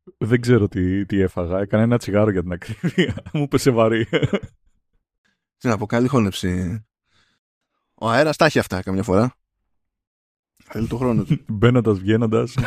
Δεν ξέρω τι έφαγα. Έκανα ένα τσιγάρο για την ακρίβεια. Μου πέσε βαρύ. Τι να πω, καλή χώνευση. Ο αέρας τα έχει αυτά καμιά φορά. Θέλει το χρόνο του. Μπαίνοντας, βγαίνοντας.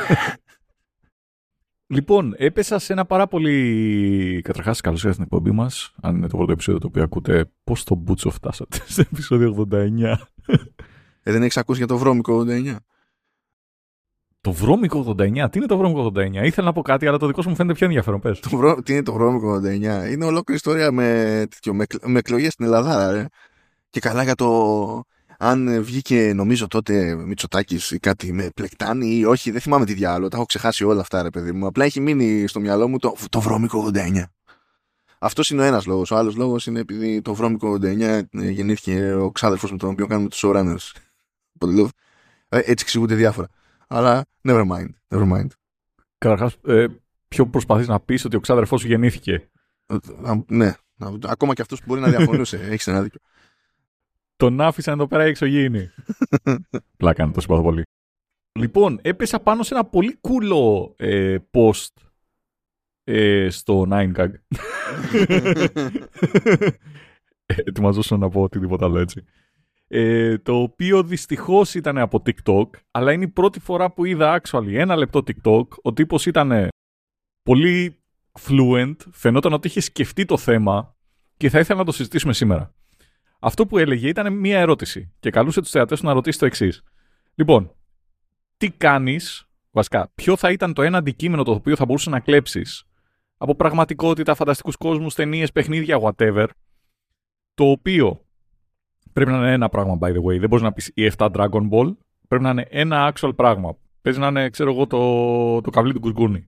Λοιπόν, έπεσα σε ένα πάρα πολύ. Καταρχάς, καλώς ήρθατε στην εκπομπή μας. Αν είναι το πρώτο επεισόδιο το οποίο ακούτε, πώς το μπούτσο φτάσατε στο επεισόδιο 89. Δεν έχεις ακούσει για το βρώμικο 89? Το βρώμικο 89. Τι είναι το βρώμικο 89? Ήθελα να πω κάτι, αλλά το δικό σου μου φαίνεται πιο ενδιαφέρον. Πες. Τι είναι το βρώμικο 89? Είναι ολόκληρη ιστορία με εκλογές στην Ελλάδα, ρε. Και καλά για το αν βγήκε, νομίζω τότε, Μητσοτάκης ή κάτι με πλεκτάνη ή όχι, δεν θυμάμαι τι διάλογο. Τα έχω ξεχάσει όλα αυτά, ρε παιδί μου. Απλά έχει μείνει στο μυαλό μου το βρώμικο 89. Αυτός είναι ο ένας λόγος. Ο άλλος λόγος είναι επειδή το βρώμικο 89 γεννήθηκε ο ξάδερφος με τον οποίο κάνουμε τους showrunners. Έτσι εξηγούνται διάφορα. Αλλά never mind. Καταρχάς, ποιο προσπαθείς να πεις ότι ο ξάδερφός σου γεννήθηκε? Ναι. Ακόμα και αυτός που μπορεί να διαφωνούσε. Έχεις ένα δίκιο. Τον άφησαν εδώ πέρα οι εξωγήινοι. Πλάκα, το συμπαθώ πολύ. Λοιπόν, έπεσα πάνω σε ένα πολύ κούλο post στο 9gag. Ετοιμαζόσουν να πω οτιδήποτε άλλο έτσι. Το οποίο δυστυχώς ήταν από TikTok, αλλά είναι η πρώτη φορά που είδα actually 1 λεπτό TikTok. Ο τύπος ήταν πολύ fluent, φαινόταν ότι είχε σκεφτεί το θέμα και θα ήθελα να το συζητήσουμε σήμερα. Αυτό που έλεγε ήταν μία ερώτηση και καλούσε τους θεατές του να ρωτήσει το εξής. Λοιπόν, τι κάνεις, βασικά, ποιο θα ήταν το ένα αντικείμενο το οποίο θα μπορούσε να κλέψεις από πραγματικότητα, φανταστικούς κόσμους, ταινίες, παιχνίδια, whatever, το οποίο πρέπει να είναι ένα πράγμα, by the way. Δεν μπορείς να πεις η 7 Dragon Ball, πρέπει να είναι ένα actual πράγμα. Παίζει να είναι, ξέρω εγώ, το καβλί του Γκουργκούνι.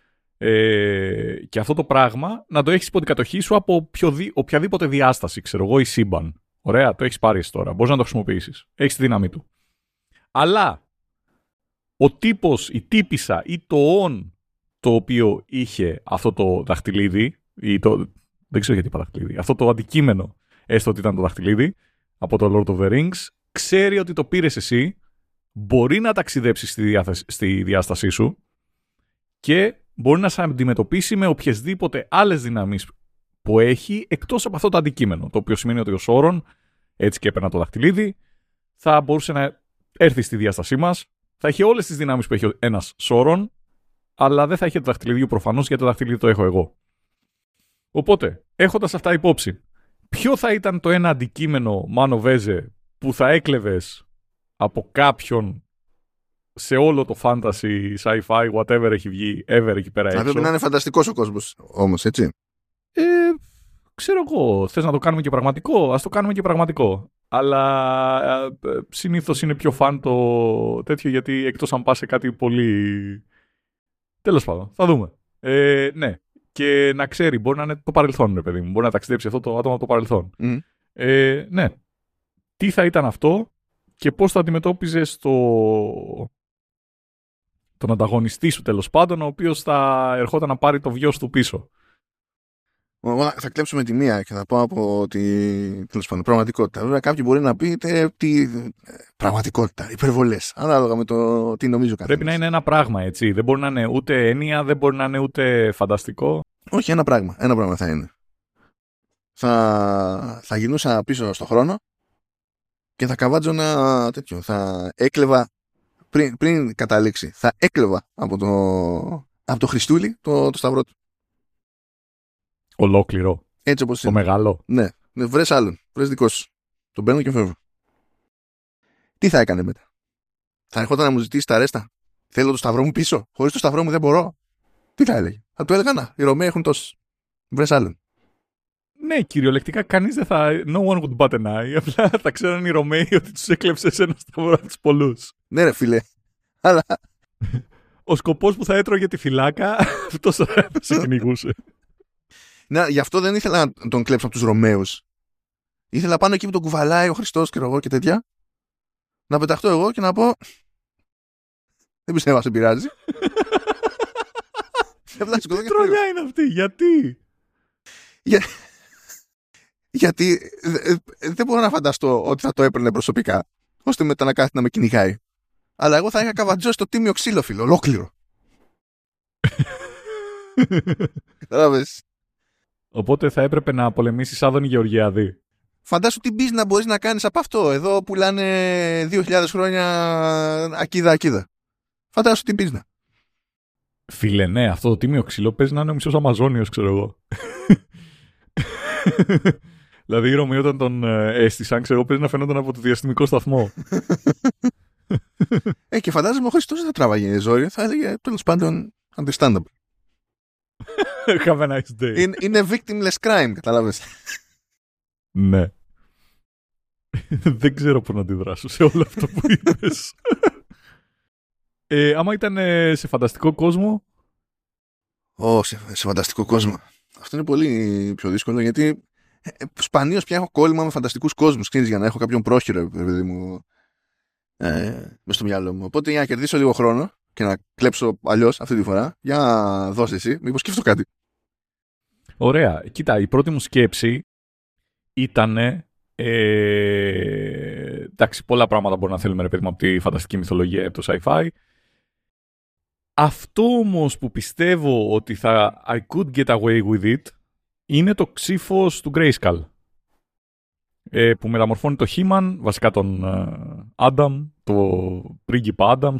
Και αυτό το πράγμα να το έχεις υπό την κατοχή σου από οποιαδήποτε διάσταση, ξέρω εγώ, ή σύμπαν. Ωραία, το έχεις πάρει εσύ τώρα. Μπορείς να το χρησιμοποιήσεις. Έχεις τη δύναμή του. Αλλά ο τύπος, η τύπισσα ή το on το οποίο είχε αυτό το δαχτυλίδι, δεν ξέρω γιατί είπα δαχτυλίδι, αυτό το αντικείμενο, έστω ότι ήταν το δαχτυλίδι, από το Lord of the Rings, ξέρει ότι το πήρες εσύ, μπορεί να ταξιδέψει στη διάστασή σου και μπορεί να σε αντιμετωπίσει με οποιασδήποτε άλλες δυνάμεις που έχει εκτός από αυτό το αντικείμενο. Το οποίο σημαίνει ότι ο Σόρον, έτσι και έπαιρνα το δαχτυλίδι, θα μπορούσε να έρθει στη διάστασή μας, θα έχει όλες τις δυνάμεις που έχει ένας Σόρον, αλλά δεν θα έχει το δαχτυλίδι προφανώς, γιατί το δαχτυλίδι το έχω εγώ. Οπότε, έχοντας αυτά υπόψη, ποιο θα ήταν το ένα αντικείμενο, Μάνο Βέζε, που θα έκλεβες από κάποιον σε όλο το fantasy, sci-fi, whatever έχει βγει, ever εκεί πέρα έξω? Θα πρέπει να είναι φανταστικός ο κόσμος όμως, έτσι. Ξέρω εγώ, θες να το κάνουμε και πραγματικό, ας το κάνουμε και πραγματικό. Αλλά συνήθως είναι πιο φαν το τέτοιο, γιατί εκτός αν πας σε κάτι πολύ... Τέλος πάντων, θα δούμε. Ναι, και να ξέρει, μπορεί να είναι το παρελθόν, ρε παιδί μου. Μπορεί να ταξιδέψει αυτό το άτομο από το παρελθόν. Ναι. Τι θα ήταν αυτό και πώς θα αντιμετώπιζες τον ανταγωνιστή σου, τέλος πάντων, ο οποίος θα ερχόταν να πάρει το βιός του πίσω. Θα κλέψουμε τη μία και θα πω από τη τέλος πάντων πραγματικότητα. Βέβαια, κάποιοι μπορεί να πείτε τι πραγματικότητα, υπερβολές, ανάλογα με το τι νομίζω καθένας. Πρέπει να είναι ένα πράγμα, έτσι. Δεν μπορεί να είναι ούτε έννοια, δεν μπορεί να είναι ούτε φανταστικό. Όχι, ένα πράγμα. Ένα πράγμα θα είναι. Θα γυρνούσα πίσω στο χρόνο και θα καβάτζωνα τέτοιο. Θα έκλεβα πριν καταλήξει. Θα έκλεβα από το Χριστούλη το σταυρό του. Ολόκληρο. Έτσι όπως το είναι. Μεγάλο. Ναι. Βρες άλλον. Βρες δικό σου. Τον παίρνω και φεύγω. Τι θα έκανε μετά? Θα ερχόταν να μου ζητήσει τα ρέστα? Θέλω το σταυρό μου πίσω. Χωρίς το σταυρό μου δεν μπορώ. Τι θα έλεγε? Θα του έλεγα να. Οι Ρωμαίοι έχουν τόσους. Βρες άλλον. Ναι, κυριολεκτικά κανείς δεν θα. No one would bat an eye. Απλά θα ξέρουν οι Ρωμαίοι ότι τους έκλεψες ένα σταυρό από τους πολλούς. Ναι, ρε φίλε. Αλλά. Ο σκοπός που θα έτρωγε τη φυλάκα, αυτός θα σε κυνηγούσε. Ναι, γι' αυτό δεν ήθελα να τον κλέψω από τους Ρωμαίους. Ήθελα πάνω εκεί που τον κουβαλάει ο Χριστός και εγώ και τέτοια. Να πεταχτώ εγώ και να πω. Δεν πιστεύω να σε πειράζει. Τι τρολιά είναι αυτή, γιατί? Γιατί δεν μπορώ να φανταστώ ότι θα το έπαιρνε προσωπικά, ώστε μετά να κάθεται να με κυνηγάει. Αλλά εγώ θα είχα καβατζώσει το τίμιο ξύλο, φίλο, ολόκληρο. Κατάλαβες. Οπότε θα έπρεπε να πολεμήσεις Άδωνη Γεωργιάδη. Φαντάσου τι business μπορείς να κάνεις από αυτό. Εδώ πουλάνε 2.000 χρόνια ακίδα. Φαντάσου τι business. Φίλε, ναι, αυτό το τίμιο ξύλο παίζει να είναι ο μισός Αμαζόνιος, ξέρω εγώ. Δηλαδή οι Ρωμαίοι όταν τον έστησαν, ξέρω εγώ, παίζει να φαινόταν από το διαστημικό σταθμό. Και φαντάζομαι ο Χριστός δεν θα τράβαγε ζόρι, θα έλεγε τέλος πάντων understandable. Have a nice day. Είναι victimless crime, κατάλαβες. Ναι. Δεν ξέρω πώς να αντιδράσω σε όλο αυτό που είπες. Άμα ήταν σε φανταστικό κόσμο. Σε φανταστικό κόσμο. Αυτό είναι πολύ πιο δύσκολο γιατί σπανίως πια έχω κόλλημα με φανταστικούς κόσμους. Ξέρεις, για να έχω κάποιον πρόχειρο, παιδί μου, μες στο μυαλό μου. Οπότε για να κερδίσω λίγο χρόνο και να κλέψω αλλιώς αυτή τη φορά, για να δώσει εσύ, μήπως σκέφτω κάτι. Ωραία. Κοίτα, η πρώτη μου σκέψη ήταν. Εντάξει, πολλά πράγματα μπορεί να θέλουμε, ρε παιδί μου, από τη φανταστική μυθολογία, από το sci-fi. Αυτό όμως που πιστεύω ότι θα I could get away with it είναι το ξύφος του Grayskull. Που μεταμορφώνει το He-Man, βασικά τον Adam, το πρίγκιπα Adam,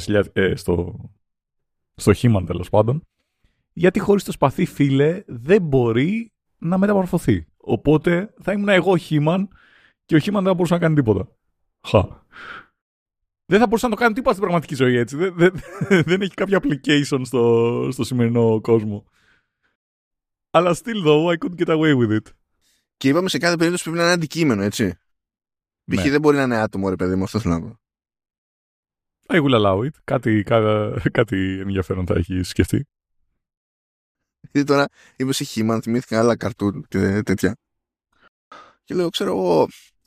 στο He-Man τέλος πάντων. Γιατί χωρίς το σπαθί, φίλε, δεν μπορεί να μεταμορφωθεί. Οπότε θα ήμουν εγώ He-Man και ο He-Man δεν θα μπορούσε να κάνει τίποτα. Δεν θα μπορούσε να το κάνει τίποτα στην πραγματική ζωή, έτσι. Δεν έχει κάποια application στο σημερινό κόσμο. Αλλά still though, I couldn't get away with it. Και είπαμε σε κάθε περίπτωση πρέπει να είναι αντικείμενο, έτσι. Π.χ. δεν μπορεί να είναι άτομο, ρε παιδί μου, αυτό θέλω να πω. I will allow it. Κάτι ενδιαφέρον θα έχει σκεφτεί. Γιατί τώρα είμαι σε He-Man, θυμήθηκα άλλα καρτούν και τέτοια. Και λέω, ξέρω εγώ,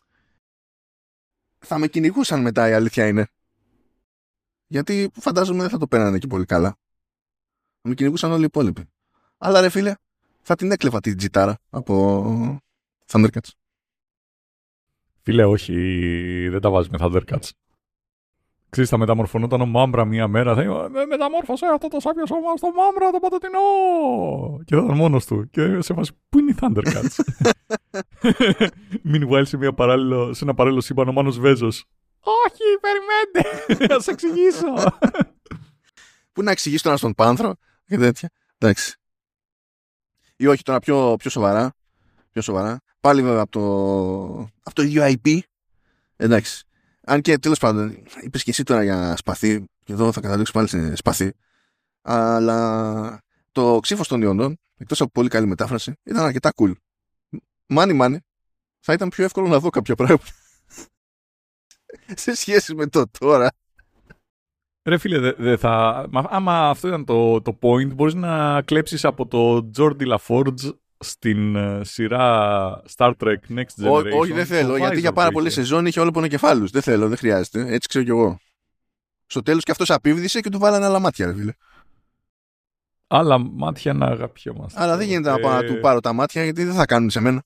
θα με κυνηγούσαν μετά, η αλήθεια είναι. Γιατί φαντάζομαι δεν θα το πέρανε και πολύ καλά. Θα με κυνηγούσαν όλοι οι υπόλοιποι. Αλλά ρε φίλε, θα την έκλεβα την τζιτάρα από Thundercats. Φίλε, όχι, δεν τα βάζει με Thundercats. Ξέρεις, θα μεταμορφωνόταν ο Μάμπρα μία μέρα. Θα είπε, μεταμόρφωσε αυτό το σάπιο σώμα στο Μάμπρα το πατατινό. Και θα ήταν μόνος του. Και σε φάση, πού είναι οι Thundercats. Meanwhile, σε ένα παράλληλο σύμπαν ο Μάνος Βέζος. Όχι, περιμένετε, θα σε εξηγήσω. Πού να εξηγήσω τώρα στον Πάνθρο και τέτοια. Εντάξει. Ή όχι τώρα πιο σοβαρά. Πιο σοβαρά. Πάλι βέβαια από το ίδιο IP. Εντάξει. Αν και τέλος πάντων, είπες και εσύ τώρα για σπαθί, και εδώ θα καταλήξω πάλι σε σπαθί. Αλλά το ξύφος των Ιωνών, εκτός από πολύ καλή μετάφραση, ήταν αρκετά cool. Μάνι, θα ήταν πιο εύκολο να δω κάποια πράγματα. Σε σχέση με το τώρα. Ρε φίλε, άμα αυτό ήταν το point, μπορείς να κλέψεις από το Geordi LaForge στην σειρά Star Trek Next Generation. Όχι, δεν θέλω, γιατί για πάρα πολλές σεζόν είχε όλο πονοκεφάλους. Δεν θέλω, δεν χρειάζεται. Έτσι ξέρω κι εγώ. Στο τέλος και αυτός απίβδησε και του βάλανε άλλα μάτια, ρε φίλε. Άλλα μάτια να αγαπιόμαστε. Αλλά δεν γίνεται να πάω να του πάρω τα μάτια, γιατί δεν θα κάνουν σε μένα.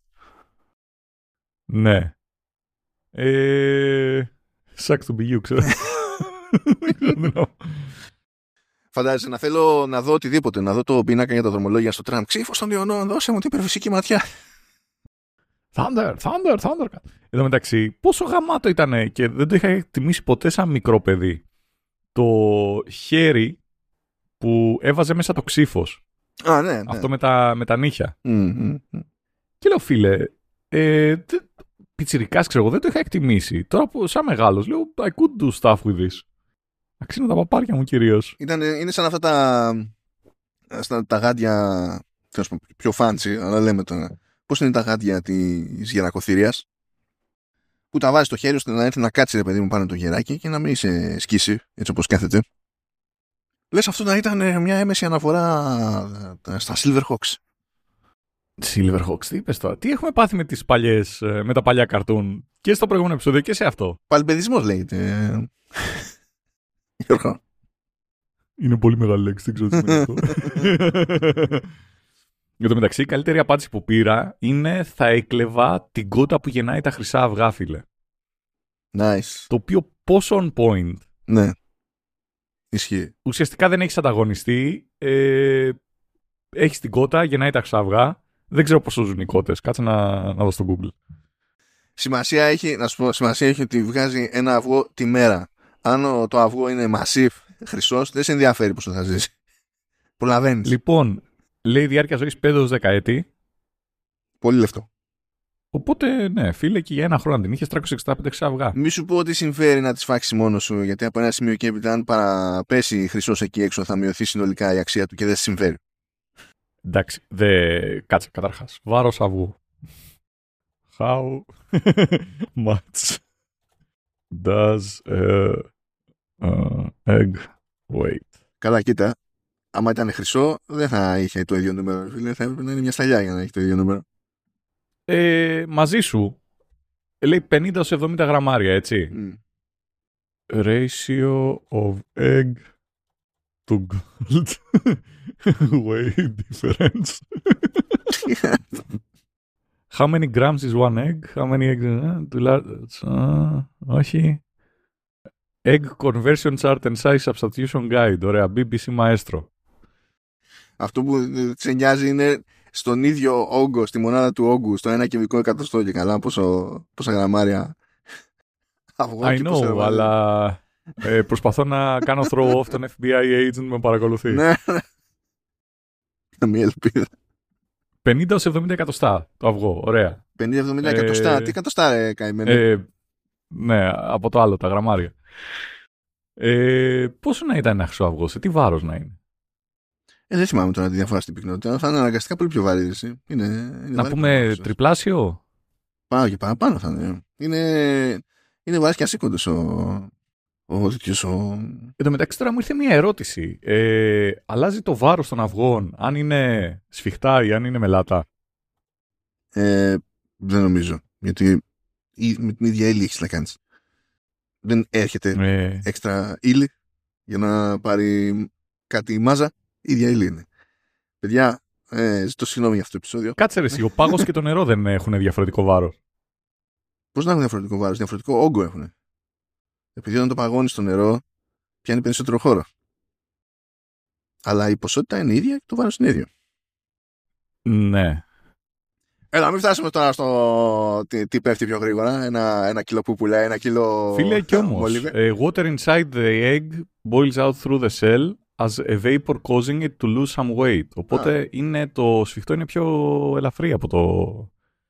Ναι. Sucks to be you, ξέρω. Φαντάζεσαι να θέλω να δω οτιδήποτε, να δω το πίνακα για τα δρομολόγια στο τραμ. Ξύφος των Ιωνών, δώσε μου την υπερφυσική ματιά. Thunder. Εδώ μεταξύ, πόσο γαμάτο ήταν και δεν το είχα εκτιμήσει ποτέ σαν μικρό παιδί. Το χέρι που έβαζε μέσα το ξύφος. Ναι. Αυτό με τα νύχια. Και λέω, φίλε, πιτσιρικάς, ξέρω εγώ, δεν το είχα εκτιμήσει. Τώρα που σαν μεγάλος, λέω, I could do stuff with this. Αξίνω τα παπάρια μου κυρίως. Είναι σαν αυτά τα γάντια, πιο fancy, αλλά λέμε τώρα. Πώς είναι τα γάντια της γερακοθυρίας, που τα βάζει στο χέρι ώστε να έρθει να κάτσει, ρε παιδί μου, πάνω το γεράκι και να μην σε σκίσει, έτσι όπως κάθεται. Λες αυτό να ήταν μια έμεση αναφορά στα Silverhawks. Silverhawks, τι είπες τώρα. Τι έχουμε πάθει με τα παλιά καρτούν και στο προηγούμενο επεισόδιο και σε αυτό. Παλιπαιδισμός λέγεται. Γιώργο. Είναι πολύ μεγάλη λέξη, δεν ξέρω τι σημαίνει αυτό. Για το μεταξύ, η καλύτερη απάντηση που πήρα είναι θα έκλεβα την κότα που γεννάει τα χρυσά αυγά, φίλε. Nice. Το οποίο πόσο on point. Ναι. Ισχύει. Ουσιαστικά δεν έχεις ανταγωνιστή. έχει την κότα, γεννάει τα ξαυγά. Δεν ξέρω πόσο ζουν οι κότες. Κάτσε να δω στο Google. Σημασία έχει, να σου πω, σημασία έχει ότι βγάζει ένα αυγό τη μέρα. Αν το αυγό είναι μασίφ, χρυσός, δεν σε ενδιαφέρει πόσο θα ζήσει. Προλαβαίνεις. Λοιπόν, λέει διάρκεια ζωής 5-10 έτη. Πολύ λεφτό. Οπότε, ναι, φίλε, και για ένα χρόνο αν την είχες 365 ξαυγά. Μη σου πω ότι συμφέρει να τις φάξεις μόνος σου, γιατί από ένα σημείο και έπειτα, αν παραπέσει χρυσός εκεί έξω, θα μειωθεί συνολικά η αξία του και δεν σε συμφέρει. Εντάξει, κάτσε καταρχάς. Βάρος αυγού. How much does egg weight? Καλά, κοίτα. Άμα ήταν χρυσό, δεν θα είχε το ίδιο νούμερο. Φίλε, θα έπρεπε να είναι μια σταλιά για να έχει το ίδιο νούμερο. Μαζί σου. Λέει 50-70 γραμμάρια, έτσι. Ratio of egg to gold weight difference. How many grams is one egg? How many eggs? Όχι. Egg conversion chart and size substitution guide. Ωραία. BBC Maestro. Αυτό που σε νοιάζει είναι στον ίδιο όγκο, στη μονάδα του όγκου, στο 1 κυβικό εκατοστό και καλά, πόσα γραμμάρια αυγό. I know, αλλά προσπαθώ να κάνω throw off τον FBI agent με παρακολουθεί. Ναι. Καμία ελπίδα. 50-70 εκατοστά το αυγό. Ωραία. 50-70 εκατοστά. Τι εκατοστά, ρε καημένη. Ναι, από το άλλο, τα γραμμάρια. Πόσο να ήταν ένα χρυσό αυγό, σε τι βάρος να είναι? Δεν θυμάμαι τώρα τη διαφορά στην πυκνότητα. Θα είναι αναγκαστικά πολύ πιο βαρύ. Είναι να πούμε τριπλάσιο. Πάνω και παραπάνω θα είναι. Είναι βαρύς και ασήκοντος ο τέτοιος. Εν τω μεταξύ τώρα μου ήρθε μια ερώτηση. Αλλάζει το βάρος των αυγών αν είναι σφιχτά ή αν είναι μελάτα? Δεν νομίζω. Γιατί με την ίδια ύλη έχεις να κάνεις. Δεν έρχεται έξτρα ύλη για να πάρει κάτι μάζα. Η ίδια ύλη είναι. Παιδιά, ζητώ συγγνώμη για αυτό το επεισόδιο. Κάτσε ρε εσύ, ο πάγος και το νερό δεν έχουν διαφορετικό βάρος? Πώς να έχουν διαφορετικό βάρος? Διαφορετικό όγκο έχουν. Επειδή όταν το παγώνεις στο νερό πιάνει περισσότερο χώρο. Αλλά η ποσότητα είναι ίδια και το βάρος είναι ίδιο. Ναι. Έλα, μην φτάσουμε τώρα στο τι πέφτει πιο γρήγορα. Ένα κιλό που πουλάει, ένα κιλό. Φίλε, κι όμως. Water inside the egg boils out through the cell as a vapor causing it to lose some weight. Οπότε είναι το σφιχτό είναι πιο ελαφρύ από το...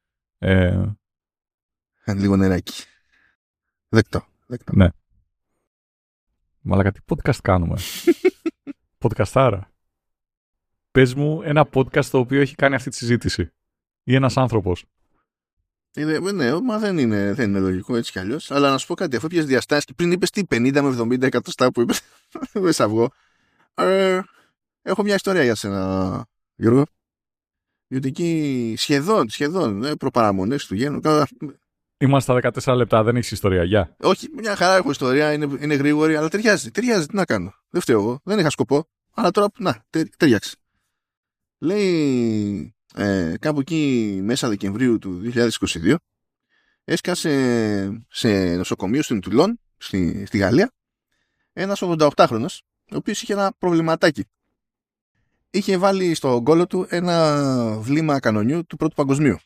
Λίγο νεράκι. Δεκτό. Ναι. Μαλάκα, τι podcast κάνουμε? Podcastάρα. Πες μου ένα podcast το οποίο έχει κάνει αυτή τη συζήτηση. Ή ένας άνθρωπος. Ναι, μα δεν είναι λογικό έτσι κι αλλιώς. Αλλά να σου πω κάτι, αφού πιες διαστάσεις και πριν είπες τι 50 με 70 εκατοστά που είπες δεν αυγό. Έχω μια ιστορία για σένα, Γιώργο. Γιατί εκεί σχεδόν προπαραμονές του γένου. Είμαστε στα 14 λεπτά, δεν έχεις ιστορία, γεια. Όχι, μια χαρά έχω ιστορία, είναι γρήγορη, αλλά ταιριάζει, τι να κάνω. Δεν φταίω εγώ, δεν είχα σκοπό, αλλά τώρα, ταιριάξει. Λέει, κάπου εκεί μέσα Δεκεμβρίου του 2022, έσκασε σε νοσοκομείο στην Τουλόν, στη Γαλλία, ένας 88χρονος, ο οποίος είχε ένα προβληματάκι. Είχε βάλει στον κόλο του ένα βλήμα κανονιού του Πρώτου Παγκοσμίου.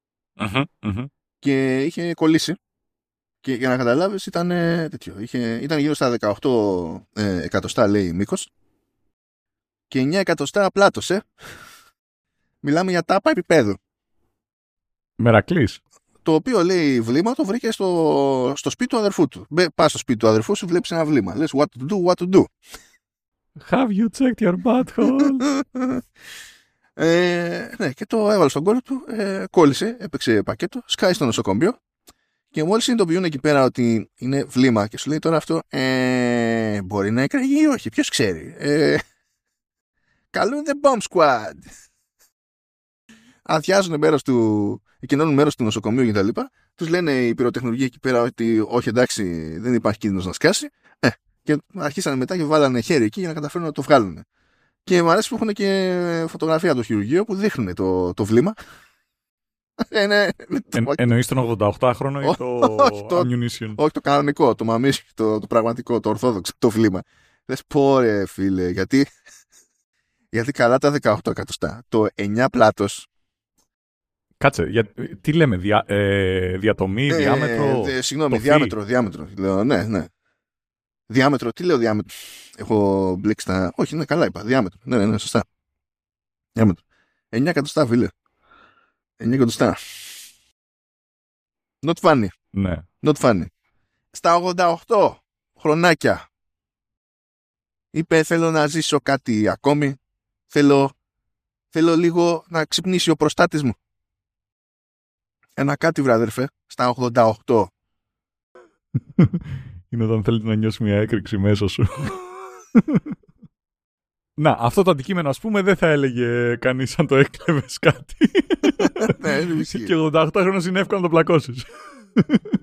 Και είχε κολλήσει. Και για να καταλάβεις ήταν τέτοιο. Ήταν γύρω στα 18 εκατοστά, λέει, μήκος. Και 9 εκατοστά πλάτος, Μιλάμε για τάπα επίπεδου. Μερακλής. Το οποίο, λέει, βλήμα το βρήκε στο σπίτι του αδερφού του. Πας στο σπίτι του αδερφού σου, βλέπεις ένα βλήμα. Λες, what to do. Have you checked your butthole? Ναι, και το έβαλε στον κόλλο του, κόλλησε, έπαιξε πακέτο, σκάει στο νοσοκομείο και μόλις συνειδητοποιούν εκεί πέρα ότι είναι βλήμα και σου λέει τώρα αυτό, μπορεί να εκραγεί ή όχι, ποιος ξέρει. Καλούν the bomb squad. Αδειάζουν εκκοινώνουν μέρος του νοσοκομείου και τα λοιπά. Τους λένε οι πυροτεχνουργοί εκεί πέρα ότι όχι, εντάξει, δεν υπάρχει κίνδυνος να σκάσει. Και αρχίσανε μετά και βάλανε χέρι εκεί για να καταφέρουν να το βγάλουν. Και μου αρέσει που έχουν και φωτογραφία από το χειρουργείο που δείχνουν το βλήμα. Εννοείς τον 88χρονο ή το ammunition? Όχι, το κανονικό, το μαμίσιο, το πραγματικό, το ορθόδοξο, το βλήμα. Λες, πω ρε φίλε, γιατί Γιατί καλά τα 18 εκατοστά. Το 9 πλάτος. Κάτσε, τι λέμε, διατομή, διάμετρο. Συγγνώμη, διάμετρο. Λέω, ναι. Διάμετρο, τι λέω διάμετρο. Έχω μπλέξει τα. Όχι, ναι, καλά είπα. Διάμετρο. Ναι, σωστά. Διάμετρο. 9 εκατοστά, φίλε. 9 εκατοστά. Not funny. Ναι. Not funny. Στα 88 χρονάκια είπε θέλω να ζήσω κάτι ακόμη. Θέλω λίγο να ξυπνήσει ο προστάτης μου. Ένα κάτι βράδερφε. Στα 88. Είναι όταν θέλετε να νιώσει μια έκρηξη μέσα σου. Να, αυτό το αντικείμενο, ας πούμε, δεν θα έλεγε κανείς αν το έκλεβες κάτι. Ναι, και 88 χρόνος είναι εύκολο να το πλακώσεις.